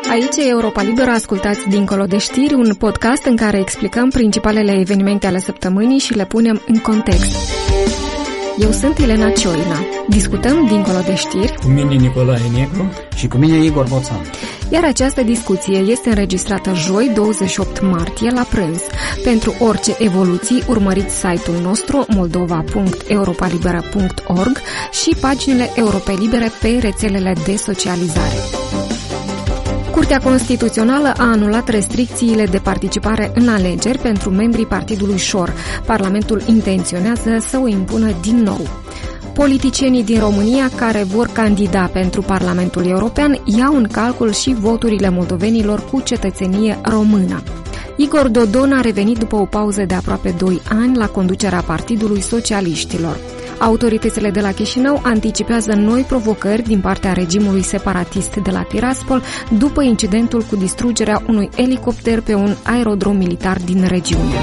Aici e Europa Liberă, ascultați Dincolo de știri, un podcast în care explicăm principalele evenimente ale săptămânii și le punem în context. Eu sunt Elena Cioina. Discutăm Dincolo de știri. Cu mine Nicolae Negru. Și cu mine Igor Boțan. Iar această discuție este înregistrată joi, 28 martie, la prânz. Pentru orice evoluții, urmăriți site-ul nostru moldova.europalibera.org și paginile Europei Libere pe rețelele de socializare. Curtea Constituțională a anulat restricțiile de participare în alegeri pentru membrii partidului Șor. Parlamentul intenționează să o impună din nou. Politicienii din România care vor candida pentru Parlamentul European iau în calcul și voturile moldovenilor cu cetățenie română. Igor Dodon a revenit după o pauză de aproape 2 ani la conducerea Partidului Socialiștilor. Autoritățile de la Chișinău anticipează noi provocări din partea regimului separatist de la Tiraspol după incidentul cu distrugerea unui elicopter pe un aerodrom militar din regiune.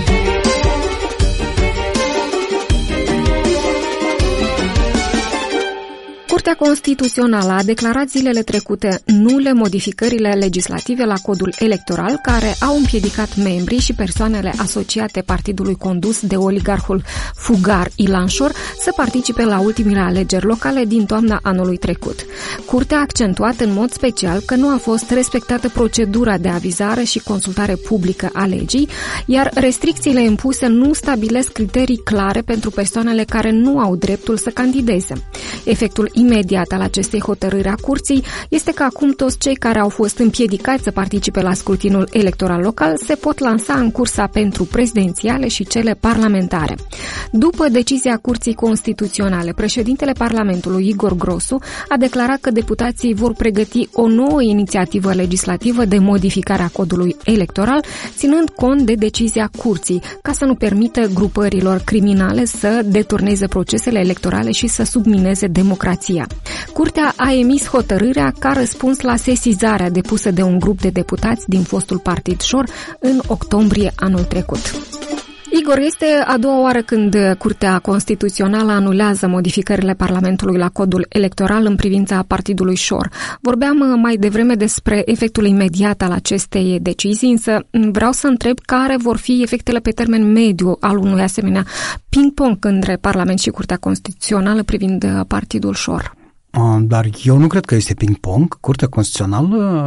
Curtea Constituțională a declarat zilele trecute nule modificările legislative la codul electoral care au împiedicat membrii și persoanele asociate partidului condus de oligarhul fugar Ilan Șor să participe la ultimele alegeri locale din toamna anului trecut. Curtea a accentuat în mod special că nu a fost respectată procedura de avizare și consultare publică a legii, iar restricțiile impuse nu stabilesc criterii clare pentru persoanele care nu au dreptul să candideze. Efectul imediat al acestei hotărâri a curții este că acum toți cei care au fost împiedicați să participe la scrutinul electoral local se pot lansa în cursa pentru prezidențiale și cele parlamentare. După decizia Curții Constituționale, președintele Parlamentului Igor Grosu a declarat că deputații vor pregăti o nouă inițiativă legislativă de modificare a codului electoral, ținând cont de decizia curții, ca să nu permită grupărilor criminale să deturneze procesele electorale și să submineze democrația. Curtea a emis hotărârea ca răspuns la sesizarea depusă de un grup de deputați din fostul partid Șor în octombrie anul trecut. Igor, este a doua oară când Curtea Constituțională anulează modificările Parlamentului la codul electoral în privința partidului Șor. Vorbeam mai devreme despre efectul imediat al acestei decizii, însă vreau să întreb care vor fi efectele pe termen mediu al unui asemenea ping-pong între Parlament și Curtea Constituțională privind partidul Șor. Dar eu nu cred că este ping-pong. Curtea Constituțională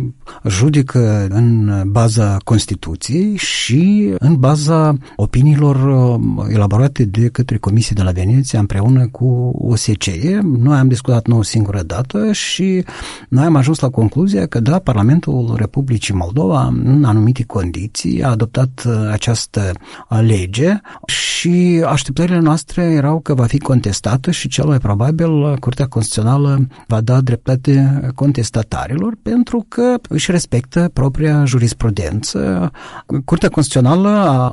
judecă în baza Constituției și în baza opiniilor elaborate de către Comisia de la Veneția împreună cu OSCE. Noi am discutat nu o singură dată și noi am ajuns la concluzia că da, Parlamentul Republicii Moldova în anumite condiții a adoptat această lege și așteptările noastre erau că va fi contestată și cel mai probabil Curtea Constituțională va da dreptate contestatarilor pentru că își respectă propria jurisprudență. Curtea Constituțională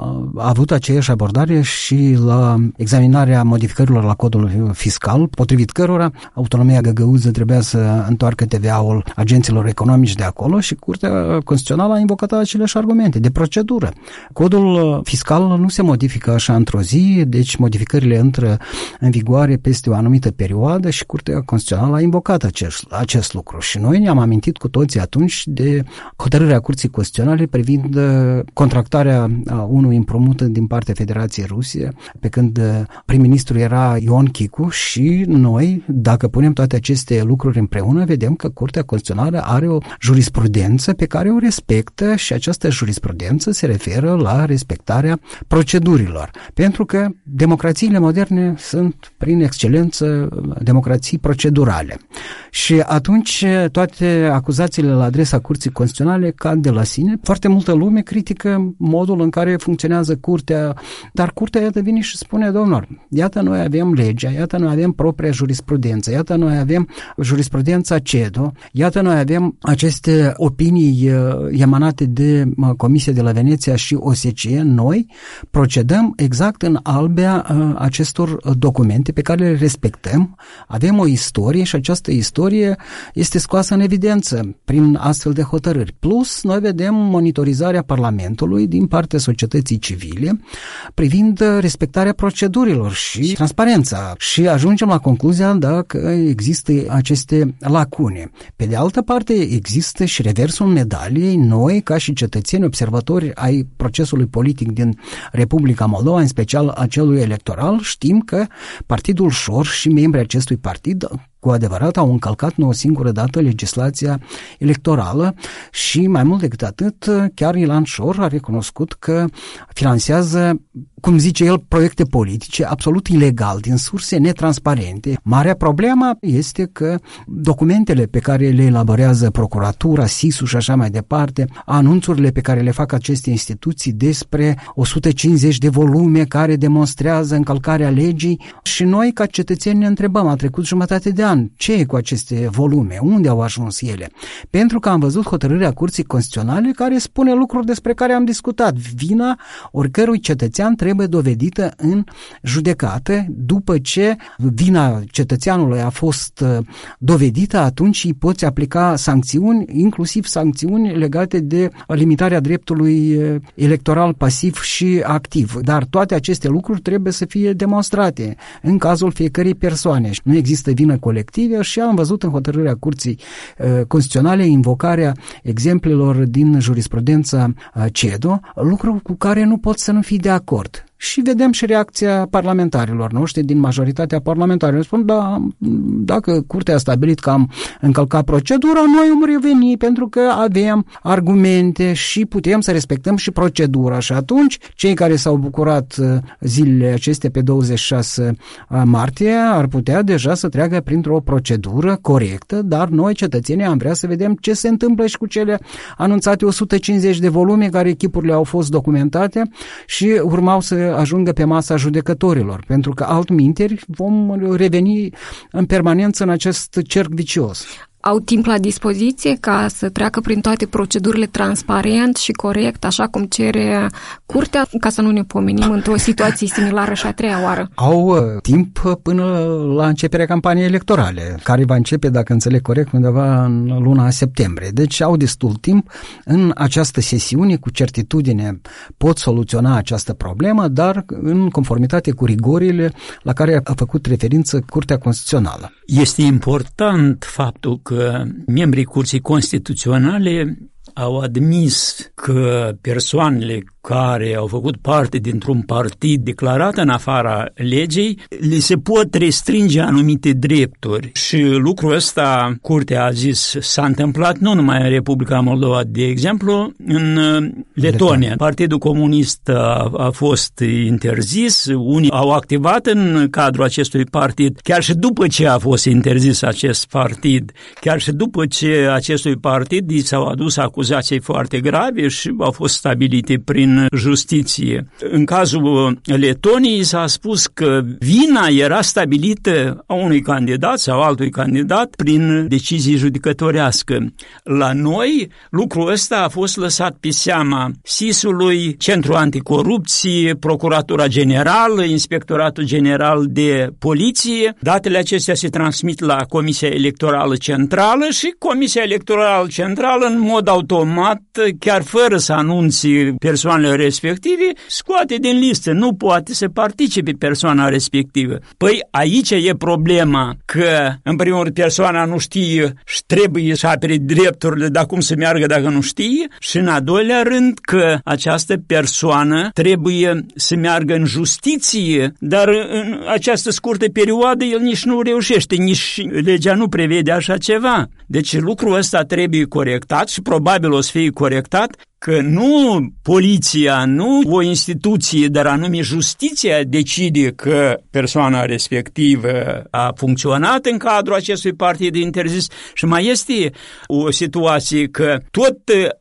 a avut aceeași abordare și la examinarea modificărilor la codul fiscal, potrivit cărora autonomia găgăuză trebuia să întoarcă TVA-ul agenților economici de acolo și Curtea Constituțională a invocat aceleași argumente de procedură. Codul fiscal nu se modifică așa într-o zi, deci modificările intră în vigoare peste o anumită perioadă și Curtea Constituțională a invocat acest lucru și noi ne-am amintit cu toții atunci de hotărârea Curții Constituționale privind contractarea unui împrumut din partea Federației Rusie, pe când prim-ministru era Ion Chicu și noi, dacă punem toate aceste lucruri împreună, vedem că Curtea Constituțională are o jurisprudență pe care o respectă și această jurisprudență se referă la respectarea procedurilor. Pentru că democrațiile moderne sunt, prin excelență, democrații procedurale. Și atunci toate acuzațiile la adresa Curții Constituționale cad de la sine. Foarte multă lume critică modul în care funcționează Curtea, dar Curtea iată vine și spune, domnilor, iată noi avem legea, iată noi avem propria jurisprudență, iată noi avem jurisprudența CEDO, iată noi avem aceste opinii emanate de Comisia de la Veneția și OSCE, noi procedăm exact în albea acestor documente pe care le respectăm, avem o istorie și această istorie este scoasă în evidență prin astfel de hotărâri. Plus, noi vedem monitorizarea Parlamentului din partea societății civile privind respectarea procedurilor și transparența și ajungem la concluzia dacă există aceste lacune. Pe de altă parte, există și reversul medaliei. Noi, ca și cetățeni observatori ai procesului politic din Republica Moldova, în special a celui electoral, știm că Partidul Șor și membrii acestui partid cu adevărat au încălcat nu o singură dată legislația electorală și mai mult decât atât, chiar Ilan Șor a recunoscut că finanțează, cum zice el, proiecte politice absolut ilegal, din surse netransparente. Marea problemă este că documentele pe care le elaborează procuratura, SIS-ul și așa mai departe, anunțurile pe care le fac aceste instituții despre 150 de volume care demonstrează încălcarea legii și noi ca cetățeni ne întrebăm, a trecut jumătate de an, ce e cu aceste volume? Unde au ajuns ele? Pentru că am văzut hotărârea Curții Constituționale care spune lucruri despre care am discutat. Vina oricărui cetățean trebuie dovedită în judecată. După ce vina cetățeanului a fost dovedită, atunci îi poți aplica sancțiuni, inclusiv sancțiuni legate de limitarea dreptului electoral pasiv și activ. Dar toate aceste lucruri trebuie să fie demonstrate în cazul fiecărei persoane. Nu există vină colectivă și am văzut în hotărârea Curții Constituționale invocarea exemplelor din jurisprudența CEDO, lucru cu care nu pot să nu fii de acord. Și vedem și reacția parlamentarilor noștri din majoritatea parlamentarilor. Spun, da, dacă Curtea a stabilit că am încălcat procedura, noi vom reveni pentru că avem argumente și putem să respectăm și procedura. Și atunci, cei care s-au bucurat zilele acestea pe 26 martie ar putea deja să treacă printr-o procedură corectă, dar noi, cetățenii, am vrea să vedem ce se întâmplă și cu cele anunțate 150 de volume care echipurile au fost documentate și urmau să ajungă pe masa judecătorilor, pentru că altminteri vom reveni în permanență în acest cerc vicios. Au timp la dispoziție ca să treacă prin toate procedurile transparent și corect, așa cum cere Curtea, ca să nu ne pomenim într-o situație similară și a treia oară? Au timp până la începerea campaniei electorale, care va începe, dacă înțeleg corect, undeva în luna septembrie. Deci au destul timp. În această sesiune, cu certitudine, pot soluționa această problemă, dar în conformitate cu rigorile la care a făcut referință Curtea Constituțională. Este important faptul că membrii Curții Constituționale au admis că persoanele care au făcut parte dintr-un partid declarat în afara legii, li se pot restringe anumite drepturi. Și lucrul ăsta, Curtea a zis, s-a întâmplat nu numai în Republica Moldova, de exemplu, în Letonia. Partidul Comunist a fost interzis, unii au activat în cadrul acestui partid, chiar și după ce a fost interzis acest partid, chiar și după ce acestui partid i s-au adus acuzații foarte grave și au fost stabilite prin justiție. În cazul Letoniei s-a spus că vina era stabilită a unui candidat sau altui candidat prin decizie judecătorească. La noi, lucrul ăsta a fost lăsat pe seama SIS-ului, Centrul Anticorupție, Procuratura Generală, Inspectoratul General de Poliție. Datele acestea se transmit la Comisia Electorală Centrală și Comisia Electorală Centrală, în mod automat, chiar fără să anunțe persoanele respective, scoate din listă. Nu poate să participe persoana respectivă. Păi aici e problema că, în primul rând, persoana nu știe și trebuie să apere drepturile, dar cum să meargă dacă nu știe, și în al doilea rând că această persoană trebuie să meargă în justiție, dar în această scurtă perioadă el nici nu reușește, nici legea nu prevede așa ceva. Deci lucrul ăsta trebuie corectat și probabil o să fie corectat, că nu poliția, nu o instituție, dar anume justiția decide că persoana respectivă a funcționat în cadrul acestui partid interzis. Și mai este o situație că tot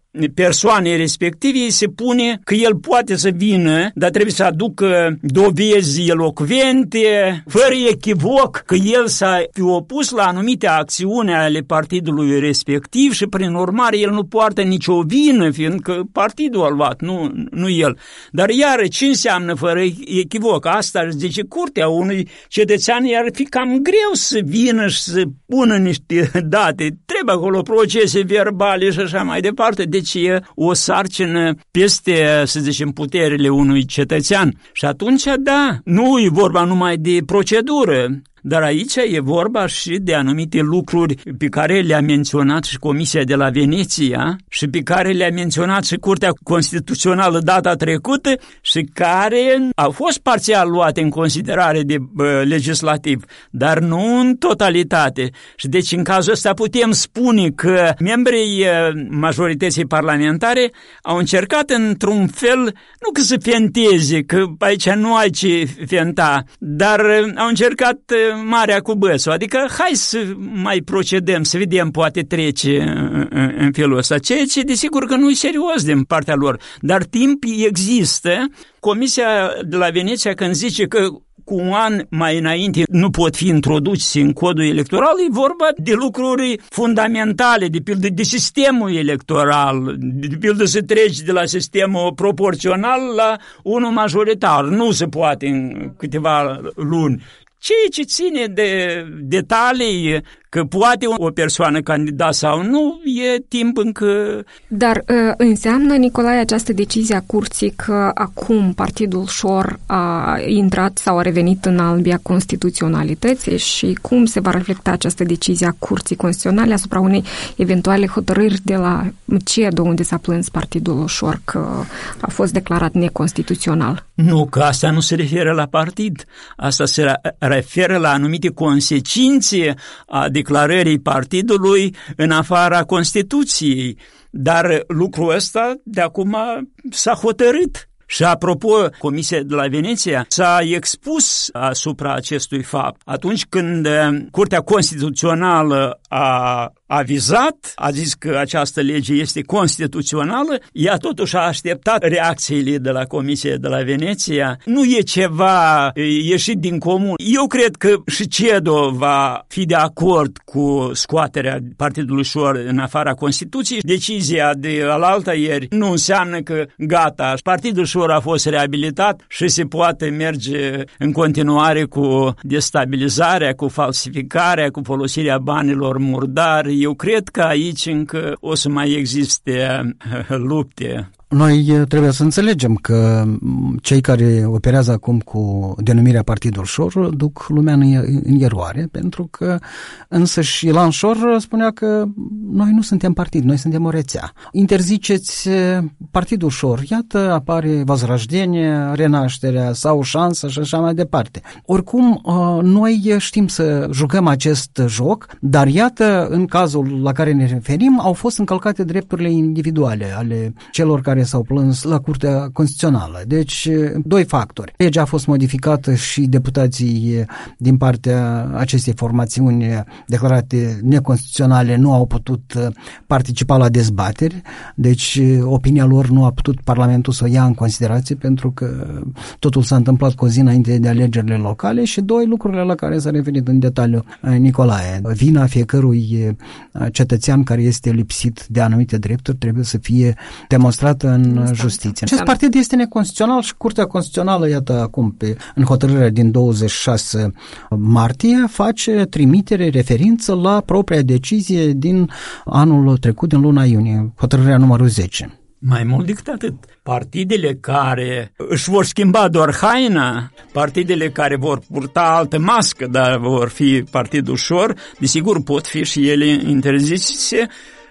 persoanei respective se pune că el poate să vină, dar trebuie să aducă dovezi elocvente, fără echivoc, că el s-a fi opus la anumite acțiuni ale partidului respectiv și prin urmare el nu poartă nicio vină, fiindcă partidul a luat, nu el. Dar iară, ce înseamnă fără echivoc? Asta își zice curtea unui cetățean, ar fi cam greu să vină și să pună niște date. Trebuie acolo procese verbale și așa mai departe. Deci e o sarcină peste, să zicem, puterile unui cetățean. Și atunci, da, nu e vorba numai de procedură, dar aici e vorba și de anumite lucruri pe care le-a menționat și Comisia de la Veneția și pe care le-a menționat și Curtea Constituțională data trecută și care au fost parțial luate în considerare de legislativ, dar nu în totalitate. Și deci în cazul ăsta putem spune că membrii majorității parlamentare au încercat într-un fel, nu că să fenteze, că aici nu ai ce fenta, dar au încercat marea cu bățul, adică hai să mai procedăm, să vedem, poate trece în felul ăsta, ceea ce desigur că nu e serios din partea lor, dar timp există. Comisia de la Veneția când zice că cu un an mai înainte nu pot fi introduși în codul electoral, e vorba de lucruri fundamentale, de pildă de sistemul electoral, de pildă să treci de la sistemul proporțional la unul majoritar. Nu se poate în câteva luni. Ceea ce ține de detalii, că poate o persoană candida sau nu, e timp încă... Dar înseamnă, Nicolae, această decizie a curții că acum Partidul Șor a intrat sau a revenit în albia constituționalității și cum se va reflecta această decizie a curții constituționale asupra unei eventuale hotărâri de la CEDO, unde s-a plâns Partidul Șor că a fost declarat neconstituțional? Nu, că asta nu se referă la partid. Asta se referă la anumite consecințe a declarării partidului în afara Constituției. Dar lucrul ăsta de acum s-a hotărât. Și apropo, Comisia de la Veneția s-a expus asupra acestui fapt. Atunci când Curtea Constituțională a avizat, a zis că această lege este constituțională, ea totuși a așteptat reacțiile de la Comisia de la Veneția. Nu e ceva ieșit din comun. Eu cred că și CEDO va fi de acord cu scoaterea Partidului Șor în afara Constituției. Decizia de alaltă ieri nu înseamnă că gata, Partidul Șor a fost reabilitat și se poate merge în continuare cu destabilizarea, cu falsificarea, cu folosirea banilor murdari. Eu cred că aici încă o să mai existe lupte. Noi trebuie să înțelegem că cei care operează acum cu denumirea Partidul Șor duc lumea în eroare, pentru că însăși Ilan Șor spunea că noi nu suntem partid, noi suntem o rețea. Interziceți Partidul Șor, iată apare Возрождение, Renașterea sau Șansa și așa mai departe. Oricum, noi știm să jucăm acest joc, dar iată, în cazul la care ne referim, au fost încălcate drepturile individuale ale celor care s-au plâns la Curtea Constituțională. Deci, doi factori. Legea a fost modificată și deputații din partea acestei formațiuni declarate neconstituționale nu au putut participa la dezbateri, deci opinia lor nu a putut Parlamentul să o ia în considerație pentru că totul s-a întâmplat cu o zi înainte de alegerile locale și doi lucrurile la care s-a referit în detaliu Nicolae. Vina fiecărui cetățean care este lipsit de anumite drepturi trebuie să fie demonstrată în justiție. Acest partid este neconstituțional și Curtea Constituțională, iată acum, în hotărârea din 26 martie, face trimitere, referință la propria decizie din anul trecut, din luna iunie, hotărârea numărul 10. Mai mult decât atât, partidele care își vor schimba doar haina, partidele care vor purta altă mască, dar vor fi Partidul Șor, desigur pot fi și ele interzise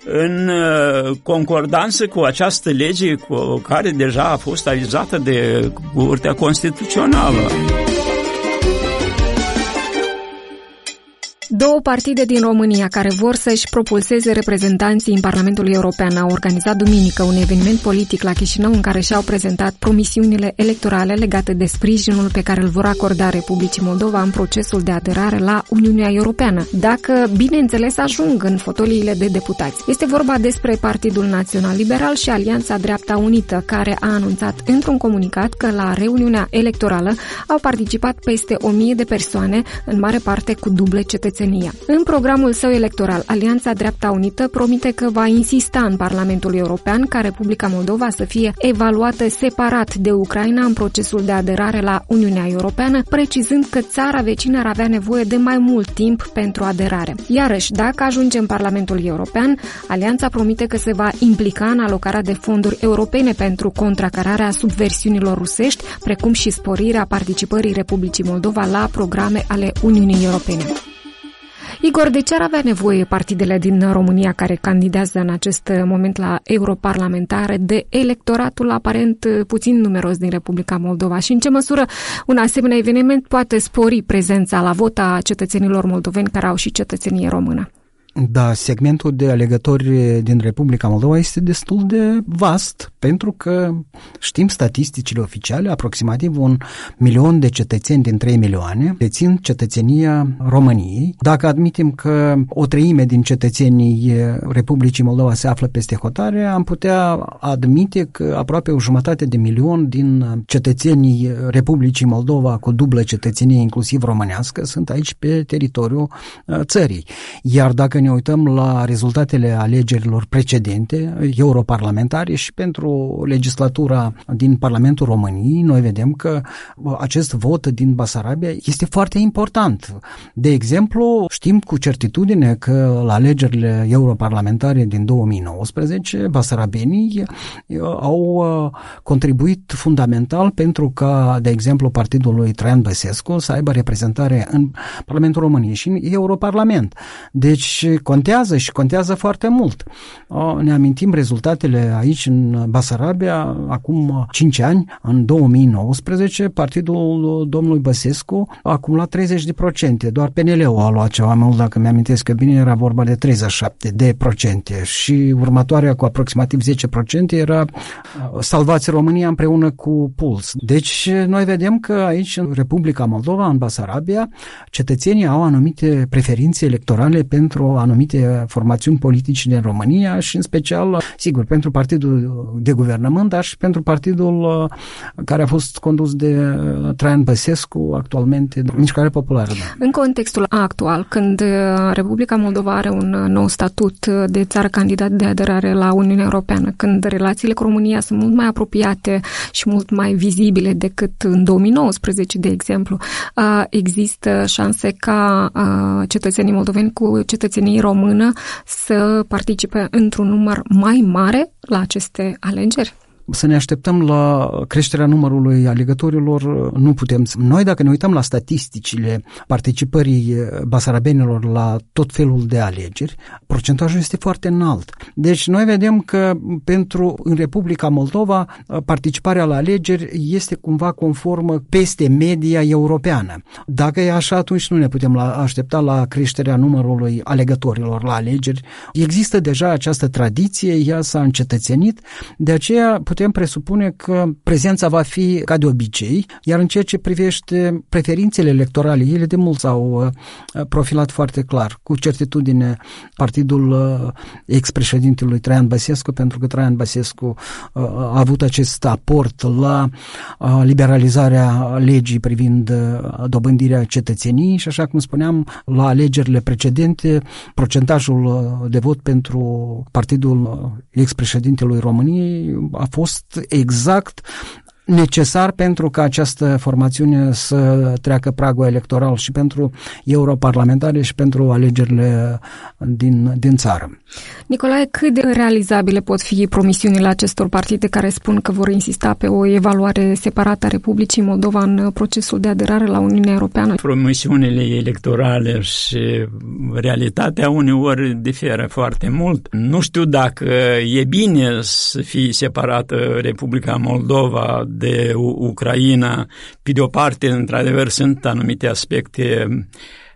în concordanță cu această lege cu care deja a fost avizată de Curtea Constituțională. Două partide din România care vor să-și propulseze reprezentanții în Parlamentul European au organizat duminică un eveniment politic la Chișinău în care și-au prezentat promisiunile electorale legate de sprijinul pe care îl vor acorda Republicii Moldova în procesul de aderare la Uniunea Europeană, dacă, bineînțeles, ajung în fotoliile de deputați. Este vorba despre Partidul Național Liberal și Alianța Dreapta Unită, care a anunțat într-un comunicat că la reuniunea electorală au participat peste 1000 de persoane, în mare parte cu dublă cetățenie. În programul său electoral, Alianța Dreapta Unită promite că va insista în Parlamentul European ca Republica Moldova să fie evaluată separat de Ucraina în procesul de aderare la Uniunea Europeană, precizând că țara vecină ar avea nevoie de mai mult timp pentru aderare. Iarăși, dacă ajunge în Parlamentul European, Alianța promite că se va implica în alocarea de fonduri europene pentru contracararea subversiunilor rusești, precum și sporirea participării Republicii Moldova la programe ale Uniunii Europene. Igor, de ce ar avea nevoie partidele din România care candidează în acest moment la europarlamentare de electoratul aparent puțin numeros din Republica Moldova și în ce măsură un asemenea eveniment poate spori prezența la vot a cetățenilor moldoveni care au și cetățenie română? Da, segmentul de alegători din Republica Moldova este destul de vast, pentru că știm statisticile oficiale, aproximativ 1 milion de cetățeni din 3 milioane dețin cetățenia României. Dacă admitem că o treime din cetățenii Republicii Moldova se află peste hotare, am putea admite că aproape 1,5 milion din cetățenii Republicii Moldova cu dublă cetățenie, inclusiv românească, sunt aici pe teritoriul țării. Iar dacă ne uităm la rezultatele alegerilor precedente, europarlamentare și pentru legislatura din Parlamentul României, noi vedem că acest vot din Basarabia este foarte important. De exemplu, știm cu certitudine că la alegerile europarlamentare din 2019, basarabenii au contribuit fundamental pentru ca, de exemplu, partidul lui Traian Băsescu să aibă reprezentare în Parlamentul României și în Europarlament. Deci contează și contează foarte mult. Ne amintim rezultatele aici în Basarabia acum 5 ani, în 2019, partidul domnului Băsescu a acumulat 30%. Doar PNL-ul a luat ceva mult, dacă mi-amintesc că bine, era vorba de 37% și următoarea cu aproximativ 10% era Salvați România împreună cu Puls. Deci noi vedem că aici în Republica Moldova, în Basarabia, cetățenii au anumite preferințe electorale pentru anumite formațiuni politice din România și în special, sigur, pentru partidul de guvernământ, dar și pentru partidul care a fost condus de Traian Băsescu, actualmente Mișcarea Populară. Da. În contextul actual, când Republica Moldova are un nou statut de țară candidat de aderare la Uniunea Europeană, când relațiile cu România sunt mult mai apropiate și mult mai vizibile decât în 2019, de exemplu, există șanse ca cetățenii moldoveni cu cetățenie română să participe într-un număr mai mare la aceste alegeri? Să ne așteptăm la creșterea numărului alegătorilor, nu putem. Noi, dacă ne uităm la statisticile participării basarabenilor la tot felul de alegeri, procentajul este foarte înalt. Deci noi vedem că în Republica Moldova participarea la alegeri este cumva conformă peste media europeană. Dacă e așa, atunci nu ne putem aștepta la creșterea numărului alegătorilor la alegeri. Există deja această tradiție, ea s-a încetățenit, de aceea putem presupune că prezența va fi ca de obicei, iar în ceea ce privește preferințele electorale, ele de mult s-au profilat foarte clar, cu certitudine partidul ex-președintelui Traian Băsescu, pentru că Traian Băsescu a avut acest aport la liberalizarea legii privind dobândirea cetățeniei și, așa cum spuneam, la alegerile precedente, procentajul de vot pentru partidul ex-președintelui României a fost exact necesar pentru ca această formațiune să treacă pragul electoral și pentru europarlamentare și pentru alegerile din țară. Nicolae, cât de realizabile pot fi promisiunile acestor partide care spun că vor insista pe o evaluare separată a Republicii Moldova în procesul de aderare la Uniunea Europeană? Promisiunile electorale și realitatea uneori diferă foarte mult. Nu știu dacă e bine să fie separată Republica Moldova de Ucraina. Pe de o parte, într-adevăr, sunt anumite aspecte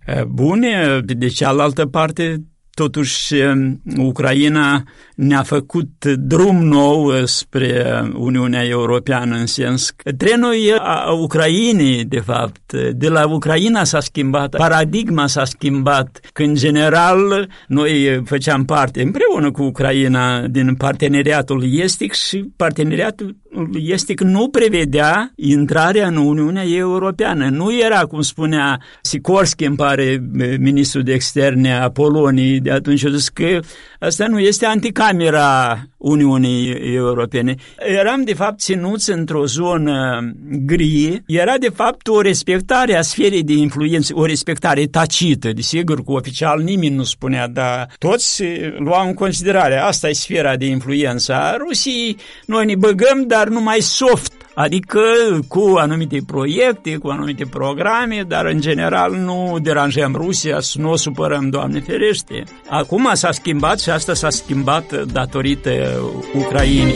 bune. De cealaltă parte, totuși, Ucraina ne-a făcut drum nou spre Uniunea Europeană, în sens că trenul a Ucrainei, de fapt. De la Ucraina s-a schimbat, paradigma s-a schimbat, că în general noi făceam parte împreună cu Ucraina din parteneriatul estic și parteneriatul estic nu prevedea intrarea în Uniunea Europeană. Nu era, cum spunea Sikorski, îmi pare, ministrul de externe a Poloniei de atunci, a zis că asta nu este anticamera Uniunii Europene. Eram, de fapt, ținuți într-o zonă gri. Era, de fapt, o respectare a sferei de influență, o respectare tacită. Desigur, cu oficial nimeni nu spunea, dar toți luau în considerare. Asta e sfera de influență a Rusiei. Noi ne băgăm, dar numai soft. Adică cu anumite proiecte, cu anumite programe, dar în general nu deranjăm Rusia, să nu o supărăm, Doamne ferește. Acum s-a schimbat și asta s-a schimbat datorită Ucrainei.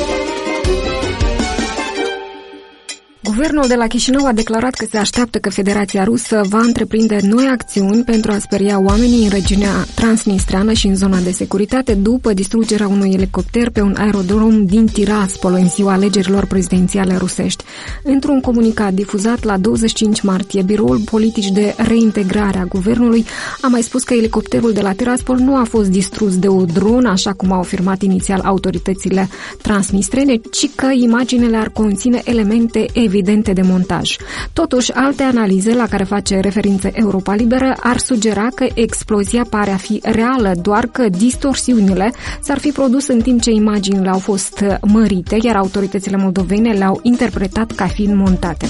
Guvernul de la Chișinău a declarat că se așteaptă că Federația Rusă va întreprinde noi acțiuni pentru a speria oamenii în regiunea transnistreană și în zona de securitate după distrugerea unui elicopter pe un aerodrom din Tiraspol în ziua alegerilor prezidențiale rusești. Într-un comunicat difuzat la 25 martie, Biroul Politic de Reintegrare a Guvernului a mai spus că elicopterul de la Tiraspol nu a fost distrus de o dronă, așa cum au afirmat inițial autoritățile transnistrene, ci că imaginele ar conține elemente evidente de montaj. Totuși, alte analize la care face referință Europa Liberă ar sugera că explozia pare a fi reală, doar că distorsiunile s-ar fi produs în timp ce imaginile au fost mărite, iar autoritățile moldovene le-au interpretat ca fiind montate.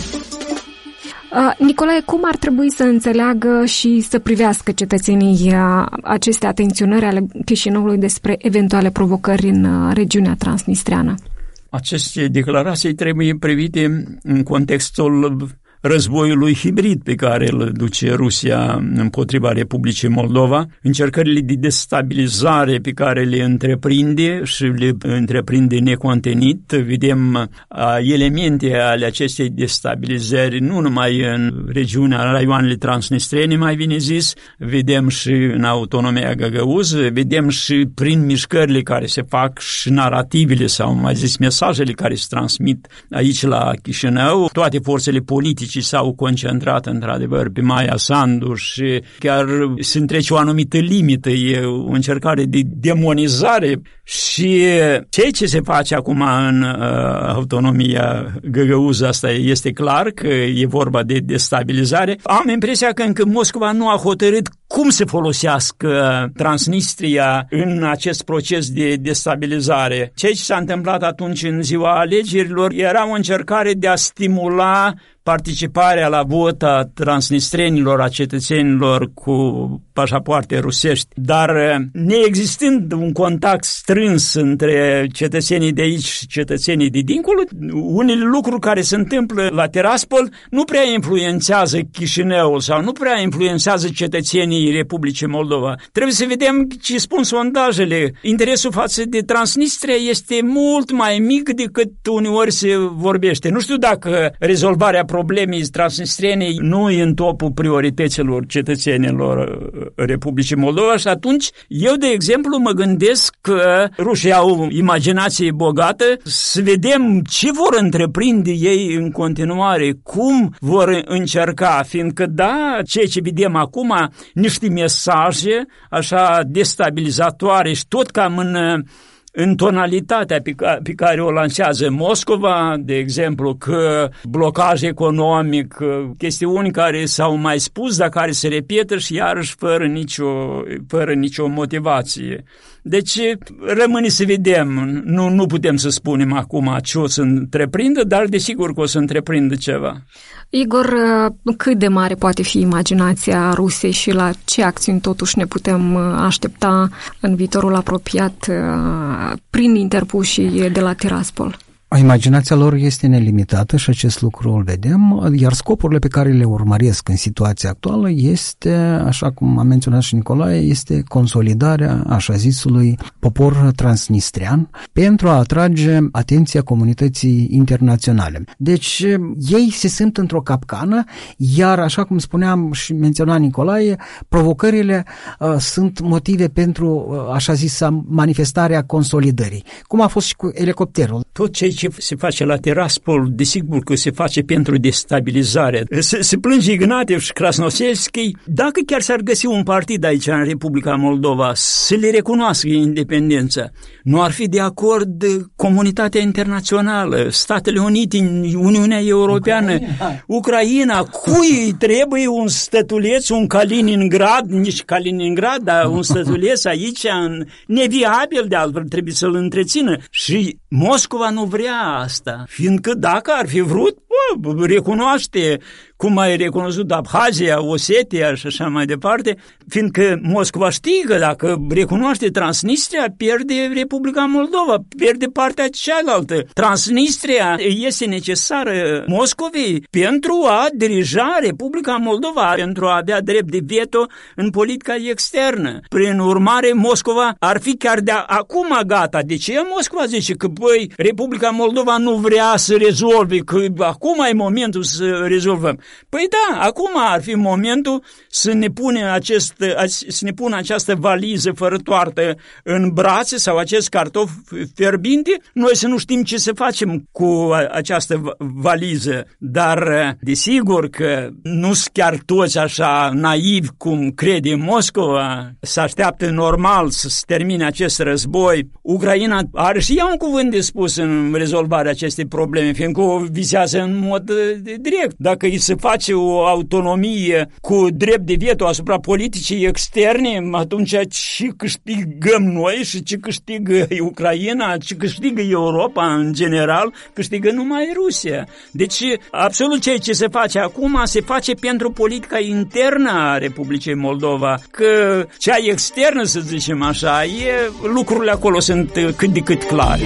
Nicolae, cum ar trebui să înțeleagă și să privească cetățenii aceste atenționări ale Chișinăului despre eventuale provocări în regiunea transnistreană? Aceste declarații trebuie privite în contextul războiului hibrid pe care îl duce Rusia împotriva Republicii Moldova, încercările de destabilizare pe care le întreprinde și le întreprinde necontenit. Vedem elemente ale acestei destabilizări nu numai în regiunea, în raioanele transnistrene, mai bine zis, vedem și în autonomia găgăuză, vedem și prin mișcările care se fac și narativele sau, mai zis, mesajele care se transmit aici la Chișinău. Toate forțele politice s-au concentrat într-adevăr pe Maia Sandu și chiar se întrece o anumită limită, e o încercare de demonizare și ceea ce se face acum în autonomia găgăuză, asta este clar că e vorba de destabilizare. Am impresia că încă Moscova nu a hotărât cum să folosească Transnistria în acest proces de destabilizare. Ceea ce s-a întâmplat atunci în ziua alegerilor era o încercare de a stimula participarea la vot a transnistrenilor, a cetățenilor cu pașapoarte rusești, dar neexistând un contact strâns între cetățenii de aici și cetățenii de dincolo, unele lucruri care se întâmplă la Tiraspol nu prea influențează Chișinăul sau nu prea influențează cetățenii Republicii Moldova. Trebuie să vedem ce spun sondajele. Interesul față de Transnistria este mult mai mic decât uneori se vorbește. Nu știu dacă rezolvarea problemei transnistrene nu e în topul priorităților cetățenilor Republicii Moldova și atunci eu, de exemplu, mă gândesc că rușii au imaginație bogată, să vedem ce vor întreprinde ei în continuare, cum vor încerca, fiindcă da, ceea ce vedem acum, niște mesaje așa destabilizatoare și tot cam în tonalitatea pe care o lansează Moscova, de exemplu, că blocaj economic, chestiuni care s-au mai spus, dar care se repetă și iarăși fără nicio motivație. Deci rămâne să vedem, nu putem să spunem acum ce o să întreprindă, dar desigur că o să întreprindă ceva. Igor, cât de mare poate fi imaginația Rusiei și la ce acțiuni totuși ne putem aștepta în viitorul apropiat prin interpușii de la Tiraspol? Imaginația lor este nelimitată și acest lucru îl vedem, iar scopurile pe care le urmăresc în situația actuală este, așa cum a menționat și Nicolae, este consolidarea așa zisului popor transnistrian pentru a atrage atenția comunității internaționale. Deci ei se simt într-o capcană, iar așa cum spuneam și menționa Nicolae, provocările sunt motive pentru așa zisa manifestarea consolidării, cum a fost și cu elicopterul. Tot ce se face la Tiraspol, desigur că se face pentru destabilizare. Se plânge Ignatiev și Krasnoselski. Dacă chiar s-ar găsi un partid aici în Republica Moldova să le recunoască independența, nu ar fi de acord comunitatea internațională, Statele Unite, Uniunea Europeană, Ucraina. Cui trebuie un stătuleț, un Kaliningrad, nici Kaliningrad, dar un stătuleț aici neviabil, de altfel trebuie să-l întrețină. Și Moscova nu vrea asta, fiindcă dacă ar fi vrut, recunoaște, cum ai recunoscut Abhazia, Osetia și așa mai departe, fiindcă Moscova știe că dacă recunoaște Transnistria, pierde Republica Moldova, pierde partea cealaltă. Transnistria este necesară Moscovei pentru a dirija Republica Moldova, pentru a avea drept de veto în politica externă. Prin urmare, Moscova ar fi chiar de acum gata. De ce Moscova zice că, Republica Moldova nu vrea să rezolve, că acum e momentul să rezolvăm? Păi da, acum ar fi momentul să ne pună această valiză fără toartă în brațe sau acest cartof fierbinte, noi să nu știm ce să facem cu această valiză. Dar desigur că nu sunt chiar toți așa naivi cum crede Moscova, se așteaptă normal să se termine acest război. Ucraina are și ea un cuvânt de spus în rezolvarea acestei probleme, fiindcă o vizează în mod direct. Dacă îi se face o autonomie cu drept de veto asupra politicii externe, atunci ce câștigăm noi și ce câștigă Ucraina, ce câștigă Europa în general, câștigă numai Rusia. Deci, absolut ceea ce se face acum se face pentru politica internă a Republicii Moldova, că cea externă, să zicem așa, lucrurile acolo sunt cât de cât clare.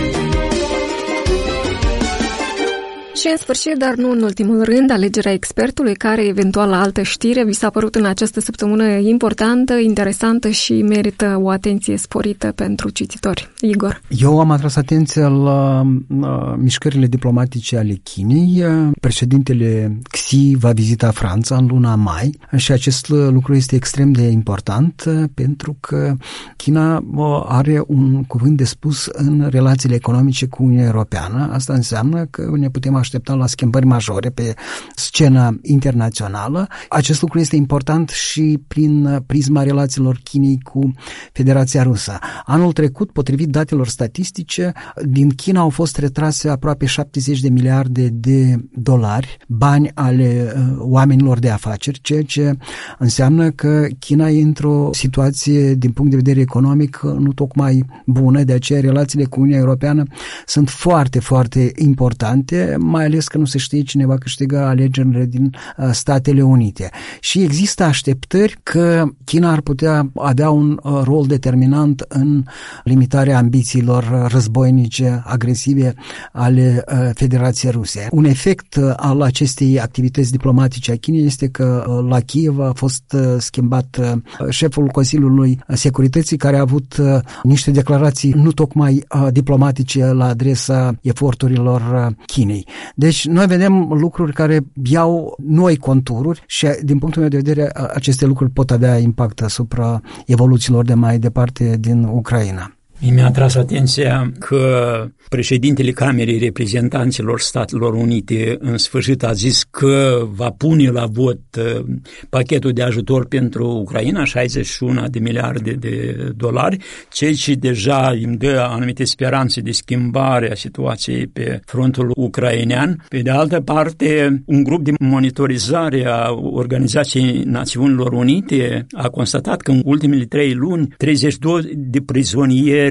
Și în sfârșit, dar nu în ultimul rând, alegerea expertului, care eventual la altă știre vi s-a părut în această săptămână importantă, interesantă și merită o atenție sporită pentru cititori. Igor. Eu am atras atenția la mișcările diplomatice ale Chinei. Președintele Xi va vizita Franța în luna mai și acest lucru este extrem de important pentru că China are un cuvânt de spus în relațiile economice cu Uniunea Europeană. Asta înseamnă că ne putem aștepta la schimbări majore pe scena internațională. Acest lucru este important și prin prisma relațiilor Chinei cu Federația Rusă. Anul trecut, potrivit datelor statistice, din China au fost retrase aproape 70 de miliarde de dolari, bani ale oamenilor de afaceri, ceea ce înseamnă că China e într-o situație, din punct de vedere economic, nu tocmai bună, de aceea relațiile cu Uniunea Europeană sunt foarte, foarte importante, mai ales că nu se știe cine va câștiga alegerile din Statele Unite. Și există așteptări că China ar putea avea un rol determinant în limitarea ambițiilor războinice, agresive ale Federației Ruse. Un efect al acestei activități diplomatice a Chinei este că la Kiev a fost schimbat șeful Consiliului Securității, care a avut niște declarații nu tocmai diplomatice la adresa eforturilor Chinei. Deci noi vedem lucruri care iau noi contururi și din punctul meu de vedere aceste lucruri pot avea impact asupra evoluțiilor de mai departe din Ucraina. Mi-a atras atenția că președintele Camerei Reprezentanților Statelor Unite în sfârșit a zis că va pune la vot pachetul de ajutor pentru Ucraina, 61 de miliarde de dolari, ceea ce deja îmi dă anumite speranțe de schimbare a situației pe frontul ucrainean. Pe de altă parte, un grup de monitorizare a Organizației Națiunilor Unite a constatat că în ultimele 3 luni 32 de prizonieri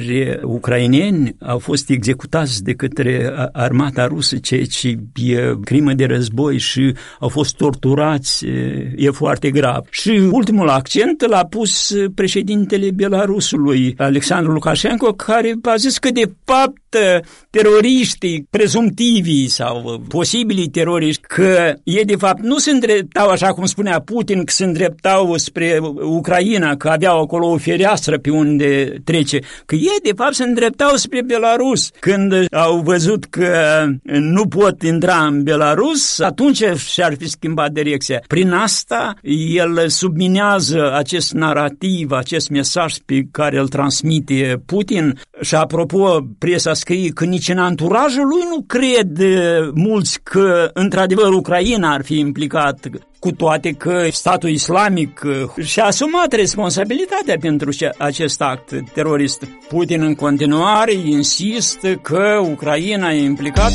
tineri ucraineni au fost executați de către armata rusă, ceea ce e crimă de război, și au fost torturați, e foarte grav. Și ultimul accent l-a pus președintele Belarusului, Alexandru Lukashenko, care a zis că de fapt teroriștii prezumtivii sau posibilii teroriști, că ei de fapt nu se îndreptau, așa cum spunea Putin, că se îndreptau spre Ucraina, că aveau acolo o fereastră pe unde trece, că ei de fapt se îndreptau spre Belarus. Când au văzut că nu pot intra în Belarus, atunci și-ar fi schimbat direcția. Prin asta el subminează acest narativ, acest mesaj pe care îl transmite Putin. Și apropo, presa scrie că nici în anturajul lui nu cred mulți că într-adevăr Ucraina ar fi implicat, cu toate că statul islamic și-a asumat responsabilitatea pentru acest act terorist. Putin în continuare insistă că Ucraina e implicată.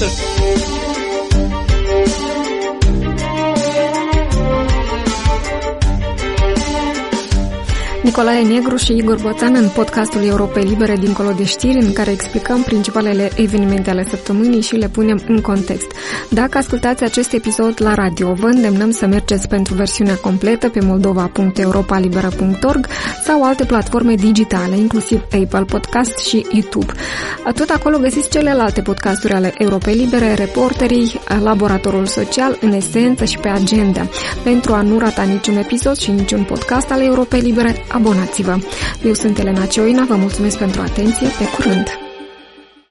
Nicolae Negru și Igor Boțan în podcastul Europei Libere Dincolo de știri, în care explicăm principalele evenimente ale săptămânii și le punem în context. Dacă ascultați acest episod la radio, vă îndemnăm să mergeți pentru versiunea completă pe moldova.europalibera.org sau alte platforme digitale, inclusiv Apple Podcast și YouTube. Tot acolo găsiți celelalte podcasturi ale Europei Libere, Reporterii, Laboratorul Social, În Esență și Pe Agenda. Pentru a nu rata niciun episod și niciun podcast al Europei Libere, abonați-vă! Eu sunt Elena Cioina, vă mulțumesc pentru atenție, pe curând!